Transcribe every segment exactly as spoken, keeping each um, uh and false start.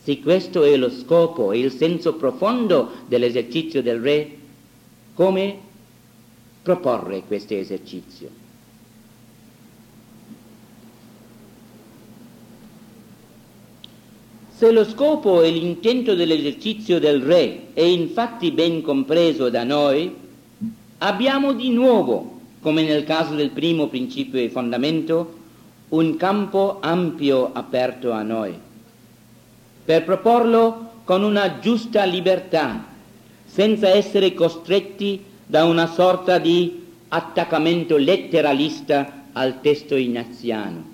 Se questo è lo scopo e il senso profondo dell'esercizio del re, come proporre questo esercizio? Se lo scopo e l'intento dell'esercizio del re è infatti ben compreso da noi, abbiamo di nuovo, come nel caso del primo principio e fondamento, un campo ampio aperto a noi, per proporlo con una giusta libertà, senza essere costretti da una sorta di attaccamento letteralista al testo ignaziano.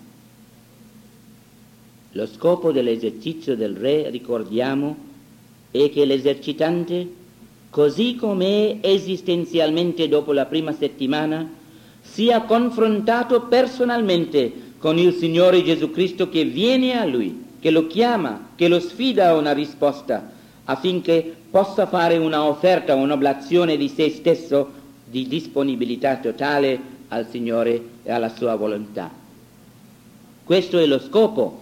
Lo scopo dell'esercizio del re, ricordiamo, è che l'esercitante, così come è esistenzialmente dopo la prima settimana, sia confrontato personalmente con il Signore Gesù Cristo che viene a Lui, che lo chiama, che lo sfida a una risposta, affinché possa fare una offerta, un'oblazione di se stesso, di disponibilità totale al Signore e alla sua volontà. Questo è lo scopo.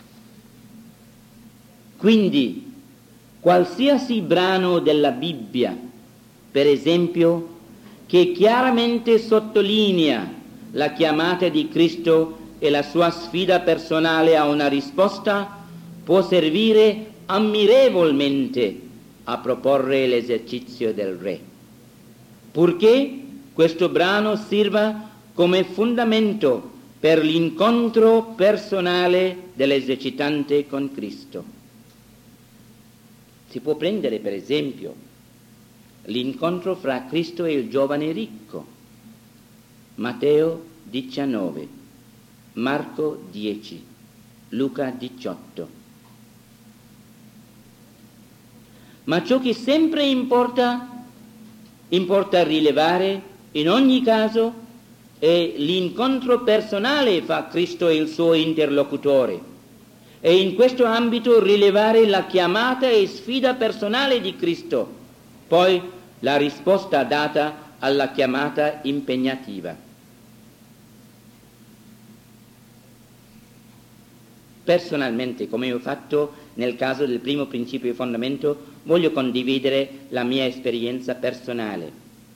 Quindi, qualsiasi brano della Bibbia, per esempio, che chiaramente sottolinea la chiamata di Cristo e la sua sfida personale a una risposta, può servire ammirevolmente a proporre l'esercizio del re, purché questo brano sirva come fondamento per l'incontro personale dell'esercitante con Cristo. Si può prendere per esempio l'incontro fra Cristo e il giovane ricco, Matteo diciannove, Marco dieci, Luca diciotto. Ma ciò che sempre importa, importa rilevare in ogni caso è l'incontro personale fra Cristo e il suo interlocutore, e in questo ambito rilevare la chiamata e sfida personale di Cristo, poi la risposta data alla chiamata impegnativa. Personalmente, come ho fatto nel caso del primo principio e fondamento, voglio condividere la mia esperienza personale.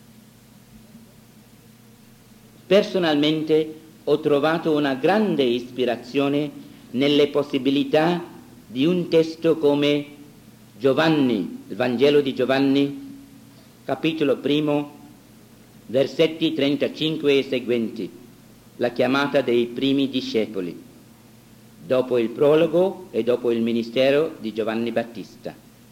Personalmente ho trovato una grande ispirazione nelle possibilità di un testo come Giovanni, il Vangelo di Giovanni, capitolo primo, versetti trentacinque e seguenti, la chiamata dei primi discepoli, dopo il prologo e dopo il ministero di Giovanni Battista.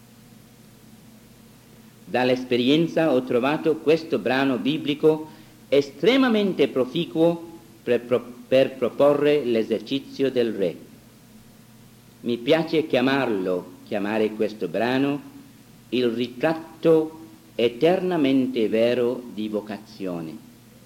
Dall'esperienza ho trovato questo brano biblico estremamente proficuo per, pro- per proporre l'esercizio del re. Mi piace chiamarlo, chiamare questo brano, il ritratto eternamente vero di vocazione.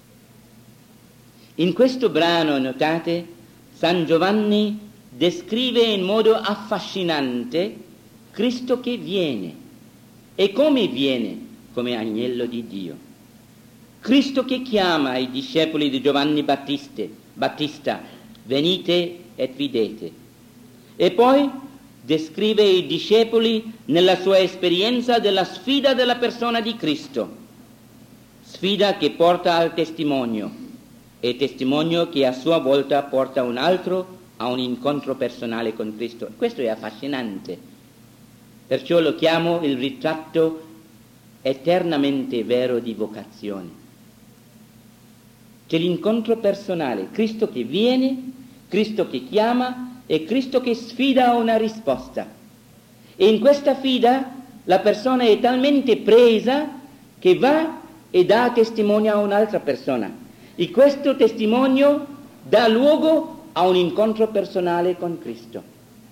In questo brano, notate, San Giovanni descrive in modo affascinante Cristo che viene. E come viene? Come agnello di Dio. Cristo che chiama i discepoli di Giovanni Battiste, Battista, venite et videte. E poi descrive i discepoli nella sua esperienza della sfida della persona di Cristo, sfida che porta al testimonio, e testimonio che a sua volta porta un altro a un incontro personale con Cristo. Questo è affascinante, perciò lo chiamo il ritratto eternamente vero di vocazione. C'è l'incontro personale, Cristo che viene, Cristo che chiama e Cristo che sfida a una risposta. E in questa sfida la persona è talmente presa che va e dà testimonio a un'altra persona. E questo testimonio dà luogo a un incontro personale con Cristo.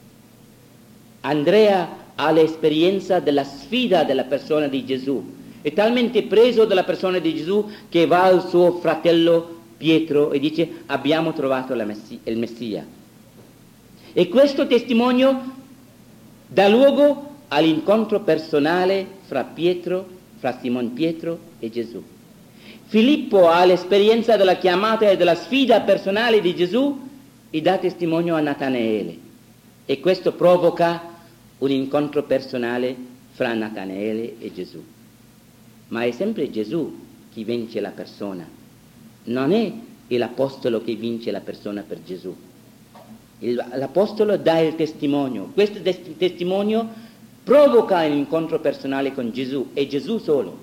Andrea ha l'esperienza della sfida della persona di Gesù. È talmente preso dalla persona di Gesù che va al suo fratello Pietro e dice: abbiamo trovato la Messi- il Messia. E questo testimonio dà luogo all'incontro personale fra Pietro, fra Simon Pietro e Gesù. Filippo ha l'esperienza della chiamata e della sfida personale di Gesù e dà testimonio a Natanaele. E questo provoca un incontro personale fra Natanaele e Gesù. Ma è sempre Gesù che vince la persona, non è l'apostolo che vince la persona per Gesù. Il, l'apostolo dà il testimonio, questo tes- testimonio provoca un incontro personale con Gesù, e Gesù solo.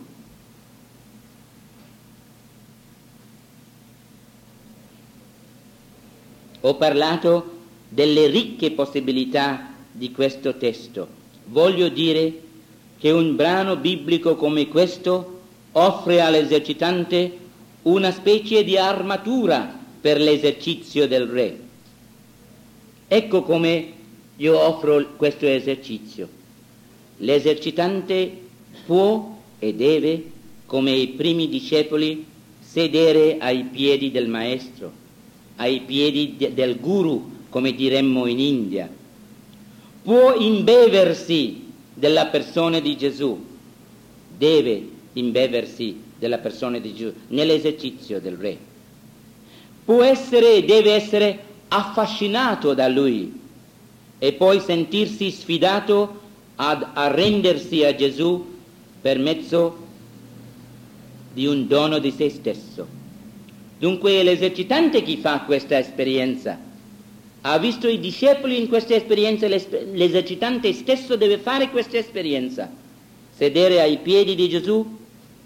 Ho parlato delle ricche possibilità di questo testo. Voglio dire che un brano biblico come questo offre all'esercitante una specie di armatura per l'esercizio del re. Ecco come io offro questo esercizio. L'esercitante può e deve, come i primi discepoli, sedere ai piedi del maestro, ai piedi de- del guru, come diremmo in India. Può imbeversi della persona di Gesù, deve imbeversi della persona di Gesù nell'esercizio del re. Può essere e deve essere affascinato da lui e poi sentirsi sfidato ad arrendersi a Gesù per mezzo di un dono di se stesso. Dunque è l'esercitante che fa questa esperienza. Ha visto i discepoli in questa esperienza, l'esercitante stesso deve fare questa esperienza, sedere ai piedi di Gesù,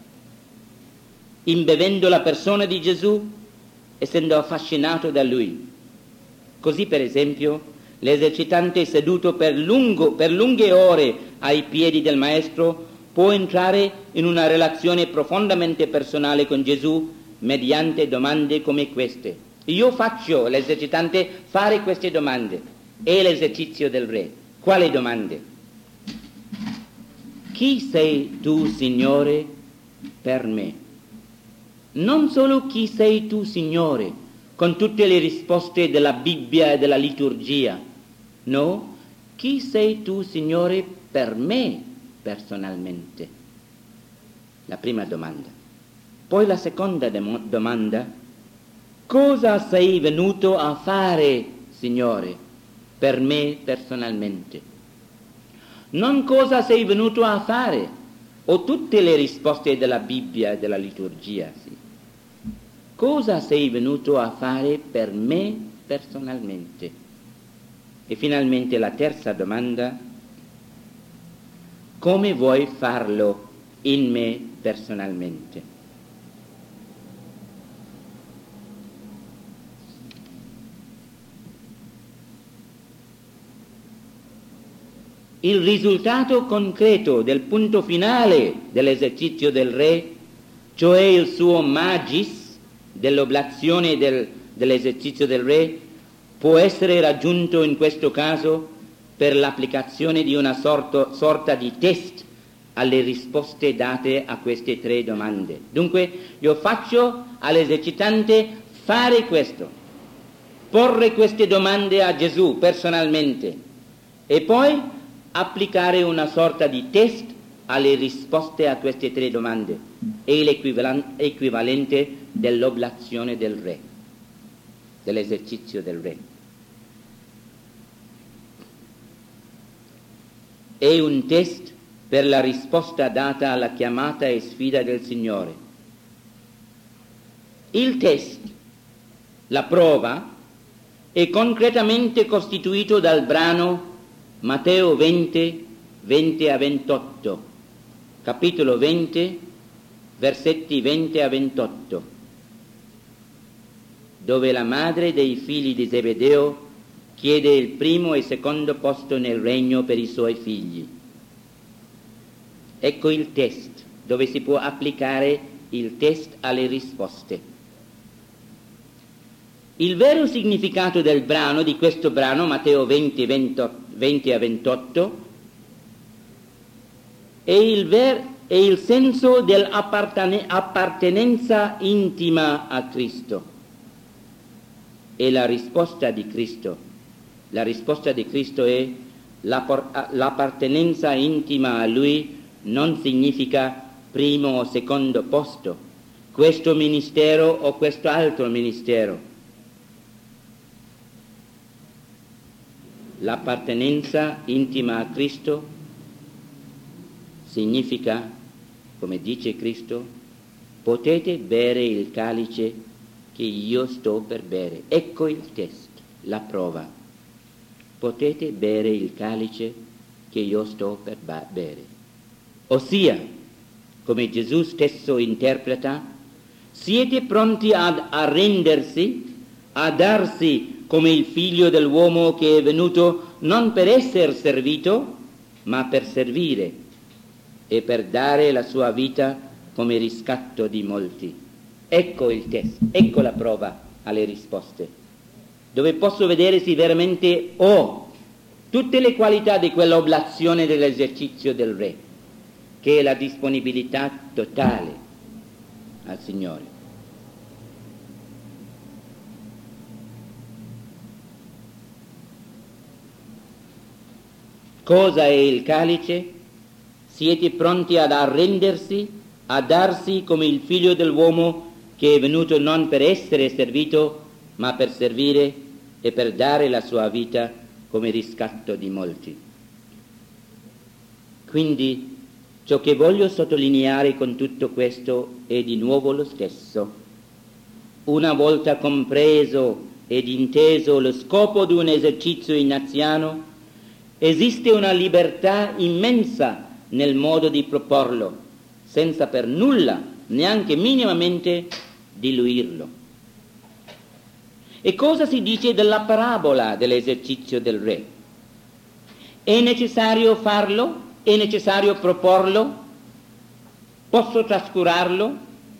imbevendo la persona di Gesù, essendo affascinato da lui. Così, per esempio, l'esercitante seduto per, lungo, per lunghe ore ai piedi del maestro può entrare in una relazione profondamente personale con Gesù mediante domande come queste. Io faccio l'esercitante fare queste domande. È l'esercizio del re. Quali domande? Chi sei tu, Signore, per me? Non solo chi sei tu, Signore, con tutte le risposte della Bibbia e della liturgia. No, chi sei tu, Signore, per me personalmente? La prima domanda. Poi la seconda dem- domanda. Cosa sei venuto a fare, Signore, per me personalmente? Non cosa sei venuto a fare, o tutte le risposte della Bibbia e della liturgia, sì. Cosa sei venuto a fare per me personalmente? E finalmente la terza domanda, come vuoi farlo in me personalmente? Il risultato concreto del punto finale dell'esercizio del re, cioè il suo magis dell'oblazione del, dell'esercizio del re, può essere raggiunto in questo caso per l'applicazione di una sorta, sorta di test alle risposte date a queste tre domande. Dunque io faccio all'esercitante fare questo, porre queste domande a Gesù personalmente e poi applicare una sorta di test alle risposte a queste tre domande. È l'equivalente dell'oblazione del re, dell'esercizio del re. È un test per la risposta data alla chiamata e sfida del Signore. Il test, la prova, è concretamente costituito dal brano Matteo venti, venti a ventotto, capitolo venti, versetti venti a ventotto, dove la madre dei figli di Zebedeo chiede il primo e secondo posto nel regno per i suoi figli. Ecco il test, dove si può applicare il test alle risposte. Il vero significato del brano, di questo brano, Matteo venti, venti a ventotto, è il, ver, è il senso dell'appartenenza intima a Cristo. E la risposta di Cristo, la risposta di Cristo è l'appartenenza intima a Lui non significa primo o secondo posto, questo ministero o questo altro ministero. L'appartenenza intima a Cristo significa, come dice Cristo, potete bere il calice che io sto per bere. Ecco il test, la prova. Potete bere il calice che io sto per bere. Ossia, come Gesù stesso interpreta, siete pronti ad arrendersi, a darsi come il figlio dell'uomo che è venuto non per essere servito, ma per servire e per dare la sua vita come riscatto di molti. Ecco il test, ecco la prova alle risposte, dove posso vedere se veramente ho tutte le qualità di quell'oblazione dell'esercizio del Re, che è la disponibilità totale al Signore. Cosa è il calice? Siete pronti ad arrendersi, a darsi come il figlio dell'uomo che è venuto non per essere servito, ma per servire e per dare la sua vita come riscatto di molti. Quindi ciò che voglio sottolineare con tutto questo è di nuovo lo stesso. Una volta compreso ed inteso lo scopo di un esercizio ignaziano, esiste una libertà immensa nel modo di proporlo, senza per nulla, neanche minimamente, diluirlo. E cosa si dice della parabola dell'esercizio del Re? È necessario farlo? È necessario proporlo? Posso trascurarlo?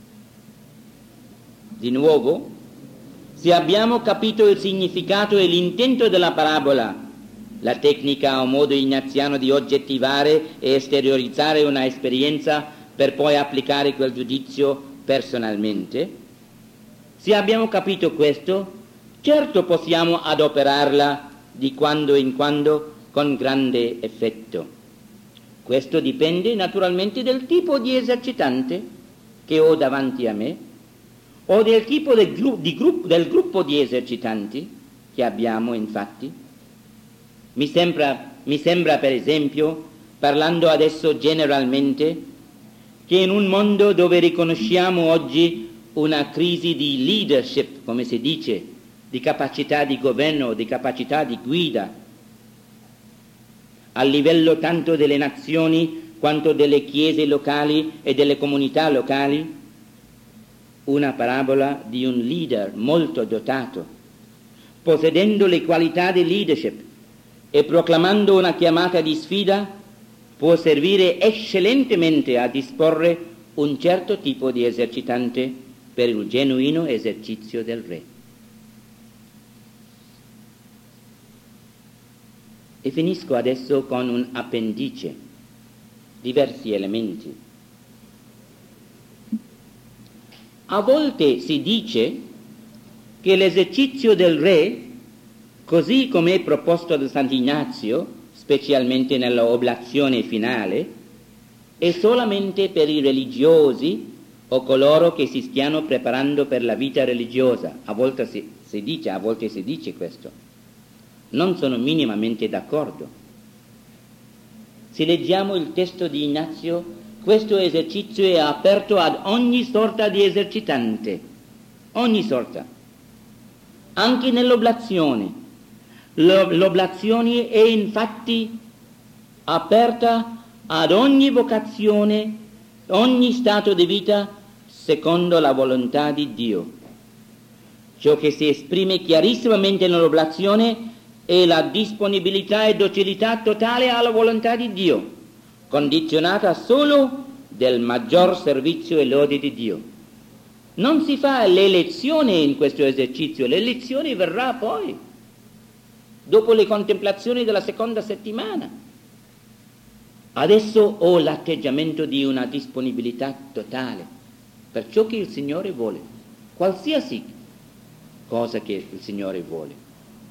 Di nuovo, se abbiamo capito il significato e l'intento della parabola, la tecnica o modo ignaziano di oggettivare e esteriorizzare una esperienza per poi applicare quel giudizio personalmente, se abbiamo capito questo, certo possiamo adoperarla di quando in quando con grande effetto. Questo dipende naturalmente del tipo di esercitante che ho davanti a me o del tipo del, gru- di gruppo, del gruppo di esercitanti che abbiamo infatti. Mi sembra, mi sembra per esempio, parlando adesso generalmente, che in un mondo dove riconosciamo oggi una crisi di leadership, come si dice, di capacità di governo, di capacità di guida, a livello tanto delle nazioni quanto delle chiese locali e delle comunità locali, una parabola di un leader molto dotato, possedendo le qualità di leadership e proclamando una chiamata di sfida, può servire eccellentemente a disporre un certo tipo di esercitante per il genuino esercizio del Re. E finisco adesso con un appendice, diversi elementi. A volte si dice che l'esercizio del Re, così come è proposto da Sant'Ignazio, specialmente nella oblazione finale, è solamente per i religiosi o coloro che si stiano preparando per la vita religiosa. A volte si, si dice, a volte si dice questo. Non sono minimamente d'accordo. Se leggiamo il testo di Ignazio, questo esercizio è aperto ad ogni sorta di esercitante, ogni sorta, anche nell'oblazione. L'oblazione è infatti aperta ad ogni vocazione, ogni stato di vita secondo la volontà di Dio. Ciò che si esprime chiarissimamente nell'oblazione è la disponibilità e docilità totale alla volontà di Dio, condizionata solo del maggior servizio e lode di Dio. Non si fa l'elezione in questo esercizio, l'elezione verrà poi, dopo le contemplazioni della seconda settimana. Adesso ho l'atteggiamento di una disponibilità totale per ciò che il Signore vuole, qualsiasi cosa che il Signore vuole.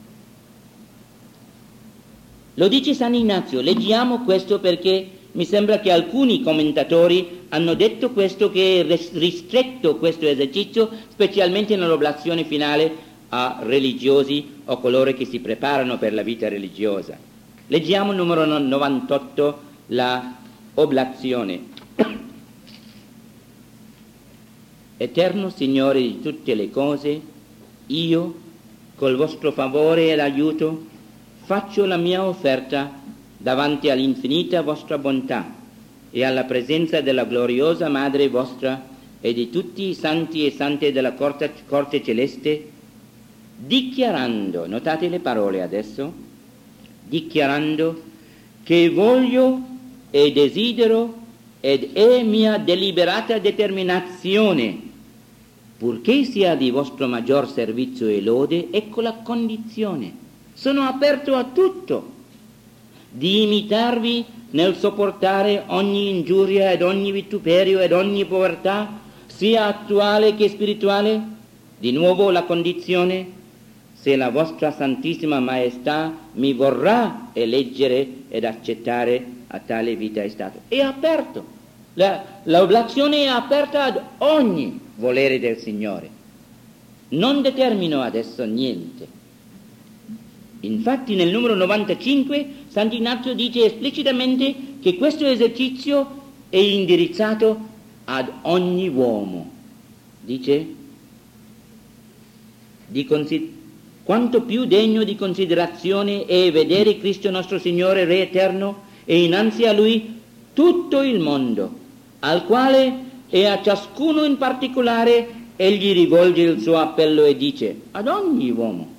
Lo dice San Ignazio, leggiamo questo perché mi sembra che alcuni commentatori hanno detto questo, che è ristretto questo esercizio, specialmente nell'oblazione finale, a religiosi o coloro che si preparano per la vita religiosa. Leggiamo il numero novantotto, la oblazione. Eterno Signore di tutte le cose, io, col vostro favore ed aiuto, faccio la mia offerta davanti all'infinita vostra bontà e alla presenza della gloriosa Madre vostra e di tutti i santi e sante della corte, corte celeste, dichiarando, notate le parole adesso, dichiarando che voglio e desidero ed è mia deliberata determinazione, purché sia di vostro maggior servizio e lode, ecco la condizione. Sono aperto a tutto, di imitarvi nel sopportare ogni ingiuria ed ogni vituperio ed ogni povertà, sia attuale che spirituale. Di nuovo la condizione: se la vostra Santissima Maestà mi vorrà eleggere ed accettare a tale vita e stato. È aperto, la, l'oblazione è aperta ad ogni volere del Signore. Non determino adesso niente. Infatti nel numero novantacinque Sant'Ignazio dice esplicitamente che questo esercizio è indirizzato ad ogni uomo. Dice: di consider- quanto più degno di considerazione è vedere Cristo nostro Signore Re eterno e innanzi a Lui tutto il mondo, al quale e a ciascuno in particolare egli rivolge il suo appello e dice: ad ogni uomo.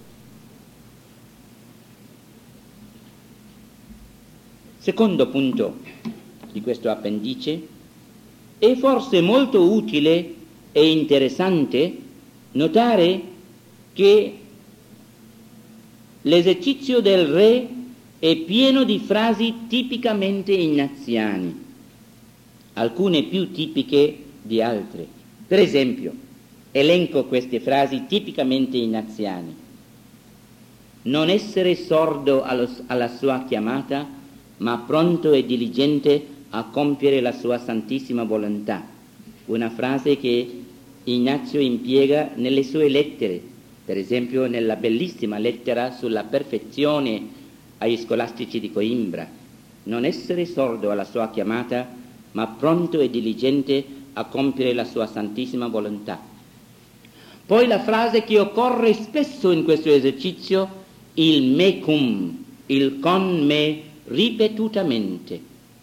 Secondo punto di questo appendice: è forse molto utile e interessante notare che l'esercizio del re è pieno di frasi tipicamente ignaziane, alcune più tipiche di altre. Per esempio, elenco queste frasi tipicamente ignaziane: non essere sordo allo, alla sua chiamata, ma pronto e diligente a compiere la sua santissima volontà. Una frase che Ignazio impiega nelle sue lettere, per esempio nella bellissima lettera sulla perfezione agli scolastici di Coimbra: non essere sordo alla sua chiamata, ma pronto e diligente a compiere la sua santissima volontà. Poi la frase che occorre spesso in questo esercizio: il me cum, il con me, ripetutamente.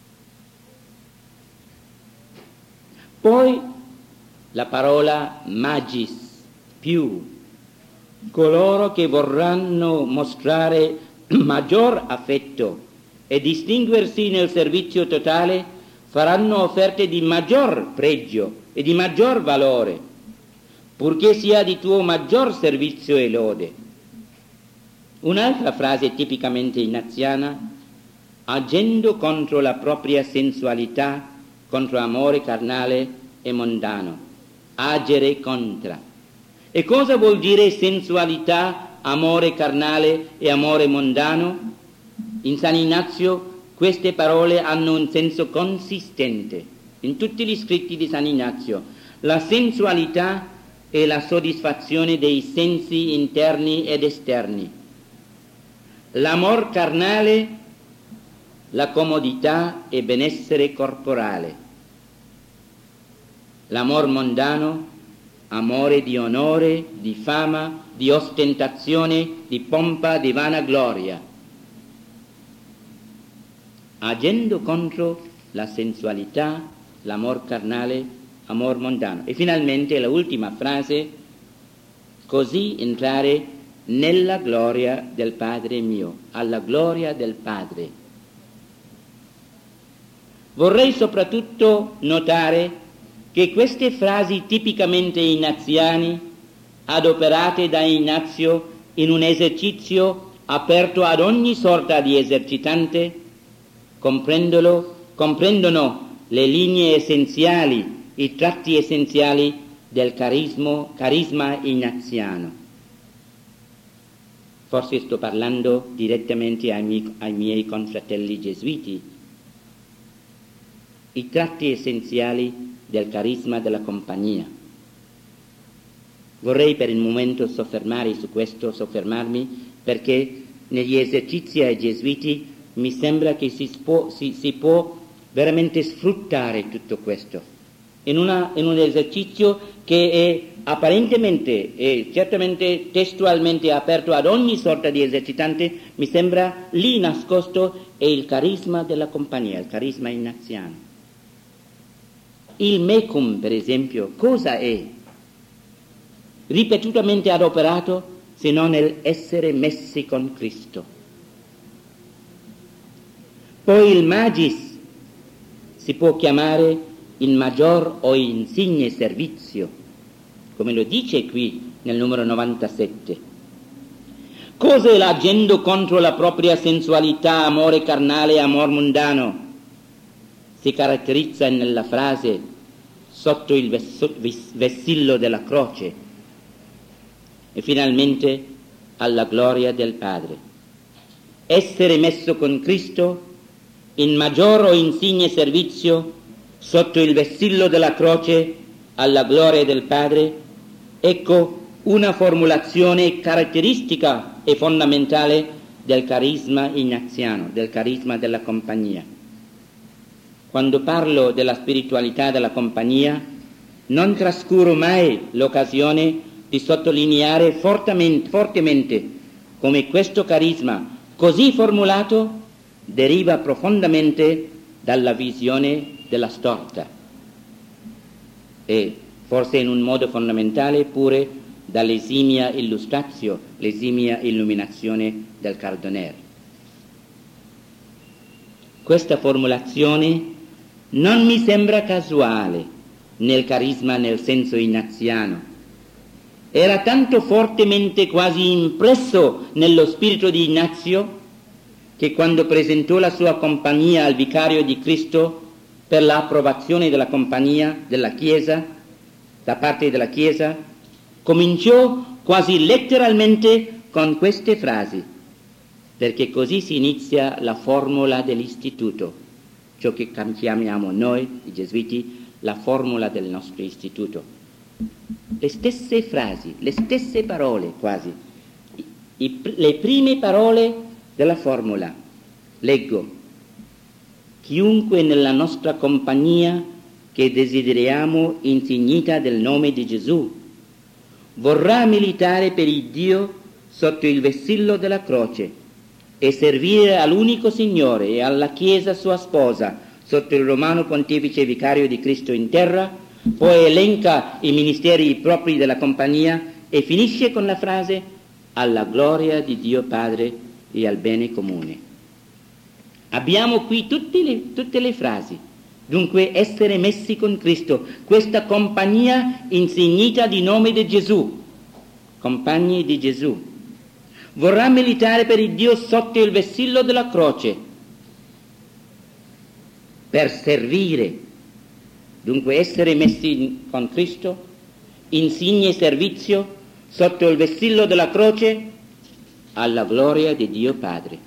Poi la parola magis, più. Coloro che vorranno mostrare maggior affetto e distinguersi nel servizio totale faranno offerte di maggior pregio e di maggior valore, purché sia di tuo maggior servizio e lode. Un'altra frase tipicamente ignaziana: agendo contro la propria sensualità, contro amore carnale e mondano. Agere contra. E cosa vuol dire sensualità, amore carnale e amore mondano? In San Ignazio queste parole hanno un senso consistente. In tutti gli scritti di San Ignazio, la sensualità è la soddisfazione dei sensi interni ed esterni. L'amor carnale, la comodità e benessere corporale. L'amor mondano, amore di onore, di fama, di ostentazione, di pompa, di vanagloria. Agendo contro la sensualità, l'amor carnale, amor mondano. E finalmente la ultima frase: così entrare nella gloria del Padre mio, alla gloria del Padre. Vorrei soprattutto notare che queste frasi tipicamente ignaziane, adoperate da Ignazio in un esercizio aperto ad ogni sorta di esercitante, comprendono le linee essenziali, i tratti essenziali del carisma, carisma ignaziano. Forse sto parlando direttamente ai miei, ai miei confratelli gesuiti. I tratti essenziali del carisma della compagnia. Vorrei per il momento soffermare su questo, soffermarmi, perché negli esercizi ai gesuiti mi sembra che si può, si, si può veramente sfruttare tutto questo. In, una, in un esercizio che è apparentemente e certamente testualmente aperto ad ogni sorta di esercitante, mi sembra lì nascosto è il carisma della compagnia, il carisma ignaziano. Il mecum, per esempio, cosa è? Ripetutamente adoperato se non nell'essere messi con Cristo. Poi il magis si può chiamare il maggior o insigne servizio, come lo dice qui nel numero novantasette. Cos'è l'agendo contro la propria sensualità, amore carnale e amor mundano? Si caratterizza nella frase sotto il vessillo della croce e finalmente alla gloria del Padre. Essere messo con Cristo in maggior o insigne servizio sotto il vessillo della croce alla gloria del Padre, ecco una formulazione caratteristica e fondamentale del carisma ignaziano, del carisma della compagnia. Quando parlo della spiritualità della compagnia, non trascuro mai l'occasione di sottolineare fortemente, fortemente come questo carisma così formulato deriva profondamente dalla visione della storta e forse in un modo fondamentale pure dall'esimia illustratio, l'esimia illuminazione del Cardoner. Questa formulazione non mi sembra casuale nel carisma nel senso ignaziano. Era tanto fortemente quasi impresso nello spirito di Ignazio che quando presentò la sua compagnia al vicario di Cristo per l'approvazione della compagnia della Chiesa, da parte della Chiesa, cominciò quasi letteralmente con queste frasi, perché così si inizia la formula dell'istituto, ciò che chiamiamo noi, i gesuiti, la formula del nostro istituto. Le stesse frasi, le stesse parole quasi, i, le prime parole della formula. Leggo: chiunque nella nostra compagnia che desideriamo insignita del nome di Gesù vorrà militare per il Dio sotto il vessillo della croce e servire all'unico Signore e alla Chiesa sua sposa sotto il romano pontefice vicario di Cristo in terra, poi elenca i ministeri propri della compagnia e finisce con la frase alla gloria di Dio Padre e al bene comune. Abbiamo qui tutte le, tutte le frasi. Dunque essere messi con Cristo, questa compagnia insignita di nome di Gesù, compagni di Gesù, vorrà militare per il Dio sotto il vessillo della croce, per servire. Dunque essere messi con Cristo, insigne servizio, sotto il vessillo della croce, alla gloria di Dio Padre.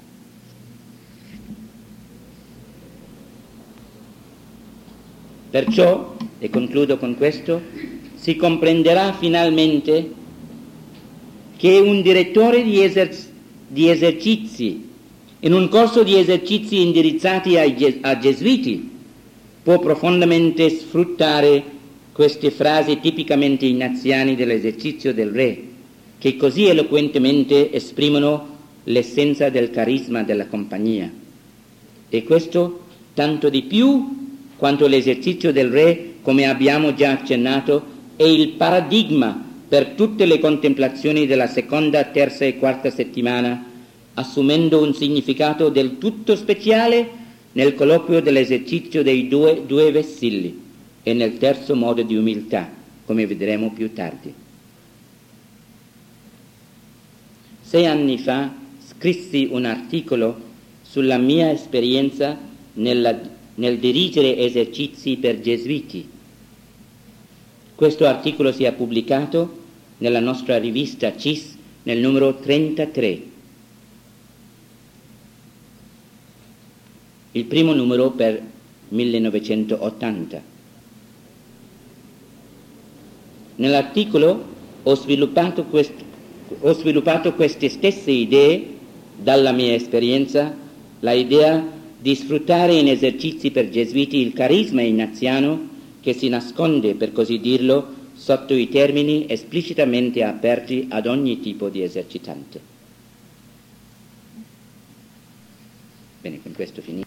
Perciò, e concludo con questo, si comprenderà finalmente che un direttore di, eser- di esercizi, in un corso di esercizi indirizzati ai ges- a gesuiti, può profondamente sfruttare queste frasi tipicamente ignaziane dell'esercizio del re, che così eloquentemente esprimono l'essenza del carisma della compagnia. E questo tanto di più quanto l'esercizio del re, come abbiamo già accennato, è il paradigma per tutte le contemplazioni della seconda, terza e quarta settimana, assumendo un significato del tutto speciale nel colloquio dell'esercizio dei due, due vessilli e nel terzo modo di umiltà, come vedremo più tardi. Sei anni fa scrissi un articolo sulla mia esperienza nella nel dirigere esercizi per gesuiti. Questo articolo si è pubblicato nella nostra rivista C I S nel numero trentatré, il primo numero per millenovecentottanta. Nell'articolo ho sviluppato, quest, ho sviluppato queste stesse idee dalla mia esperienza, la idea di sfruttare in esercizi per gesuiti il carisma ignaziano che si nasconde, per così dirlo, sotto i termini esplicitamente aperti ad ogni tipo di esercitante. Bene, con questo finisco.